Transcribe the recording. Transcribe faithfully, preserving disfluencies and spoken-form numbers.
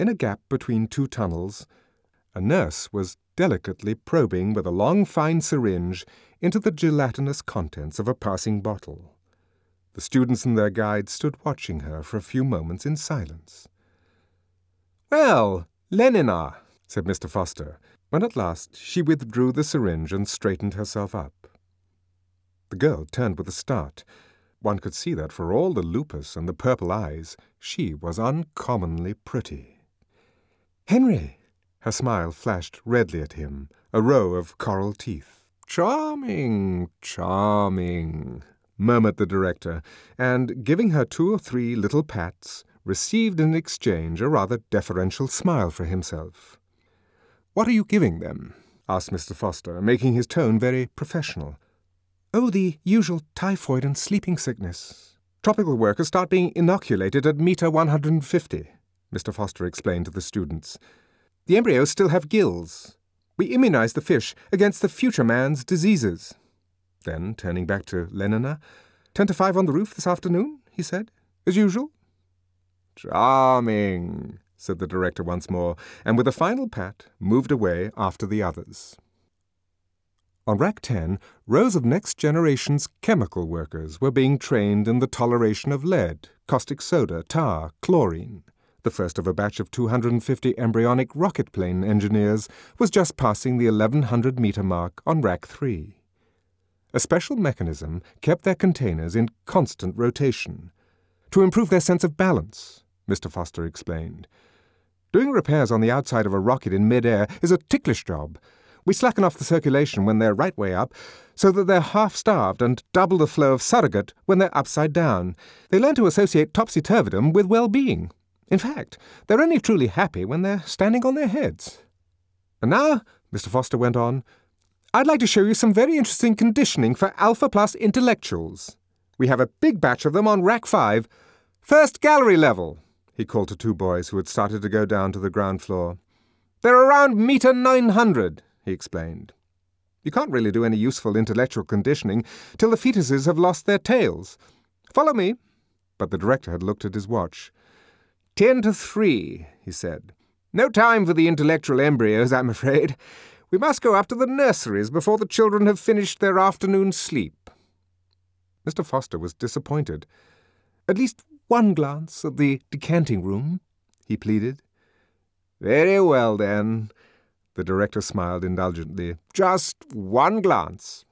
in a gap between two tunnels, a nurse was delicately probing with a long, fine syringe into the gelatinous contents of a passing bottle. The students and their guide stood watching her for a few moments in silence. "Well, Lenina," said Mister Foster, when at last she withdrew the syringe and straightened herself up. The girl turned with a start. One could see that for all the lupus and the purple eyes, she was uncommonly pretty. "Henry!" Her smile flashed redly at him, a row of coral teeth. "Charming, charming," murmured the director, and, giving her two or three little pats, received in exchange a rather deferential smile for himself. "What are you giving them?" asked Mister Foster, making his tone very professional. "Oh, the usual typhoid and sleeping sickness. Tropical workers start being inoculated at meter one hundred fifty, Mister Foster explained to the students. "The embryos still have gills. We immunize the fish against the future man's diseases." Then, turning back to Lenina, "Ten to five on the roof this afternoon," he said, "as usual." "Charming," said the director once more, and with a final pat moved away after the others. On Rack ten, rows of Next Generation's chemical workers were being trained in the toleration of lead, caustic soda, tar, chlorine. The first of a batch of two hundred fifty embryonic rocket plane engineers was just passing the eleven hundred meter mark on Rack three. A special mechanism kept their containers in constant rotation. "To improve their sense of balance," Mister Foster explained. "Doing repairs on the outside of a rocket in mid-air is a ticklish job. We slacken off the circulation when they're right way up, so that they're half-starved, and double the flow of surrogate when they're upside down. They learn to associate topsy-turvydom with well-being. In fact, they're only truly happy when they're standing on their heads. And now," Mister Foster went on, "I'd like to show you some very interesting conditioning for Alpha Plus intellectuals. We have a big batch of them on Rack five. First gallery level," he called to two boys who had started to go down to the ground floor. "They're around meter nine hundred, he explained. "You can't really do any useful intellectual conditioning till the fetuses have lost their tails. Follow me." But the director had looked at his watch. "Ten to three, he said. "No time for the intellectual embryos, I'm afraid. We must go up to the nurseries before the children have finished their afternoon sleep." Mister Foster was disappointed. "At least one glance at the decanting room," he pleaded. "Very well, then." The director smiled indulgently. "Just one glance."